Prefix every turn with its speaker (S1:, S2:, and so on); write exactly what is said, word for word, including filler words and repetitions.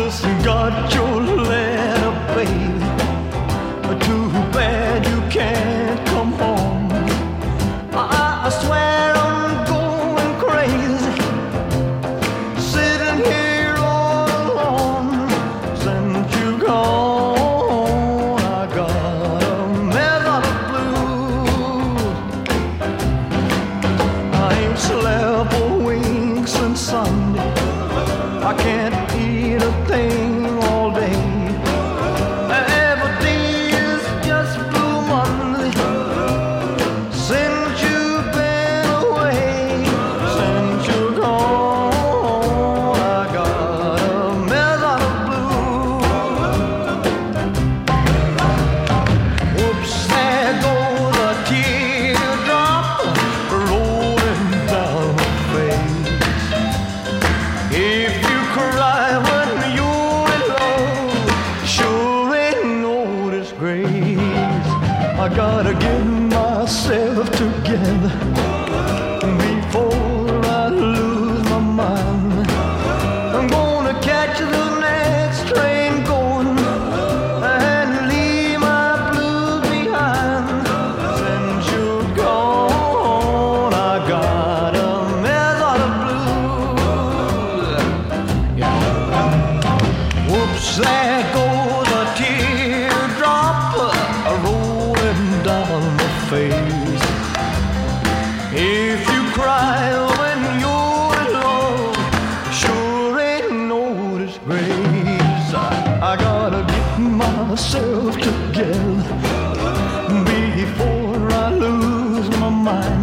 S1: just got your letter, babe. Too bad you can't come home. I, I swear I'm going crazy, sitting here all alone. Since you gone, I got a mess of the blues. I ain't slept a wink since Sunday. I can't eat a thing all day. Every day is just Blue Monday since you've been away. Since you're gone, I got a mess out of blue. Whoops, there goes a teardrop rolling down my face. If you cry when you're in love, sure ain't no disgrace. I gotta get myself together before I lose my mind. I'm gonna catch the next train going and leave my blues behind. Since you're gone, I got a mess out of blues. Whoops, there goes a teardrop rolling down my face. If you cry when you're in love, sure ain't no disgrace. I, I gotta get myself together before I lose my mind.